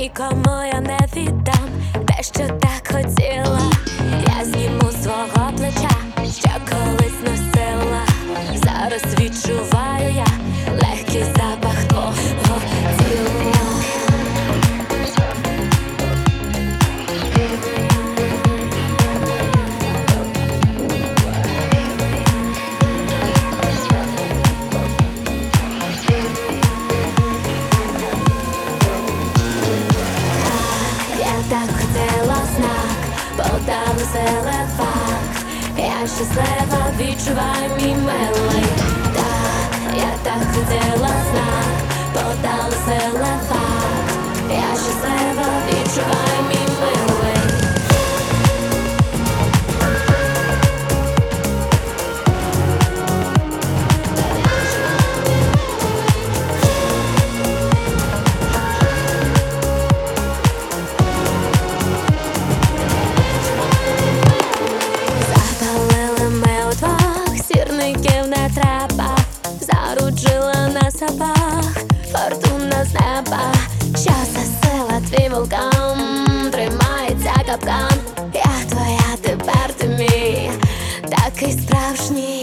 нікому я не віддам те, що так хотіла. Я зніму з свого плеча, що колись носила. Зараз відчуваю я легкий запах твого тіла. Так хотіла знак, подав телефак. Я щаслива, відчуваю мій милий. Так, я так хотіла знак, подав телефак. Я щаслива, відчуваю мій милий. Сірників не треба, заручила на запах, фортуна з неба. Що за сила, твій вулкан, тримається капкан. Я твоя, тепер ти мій, такий справжній.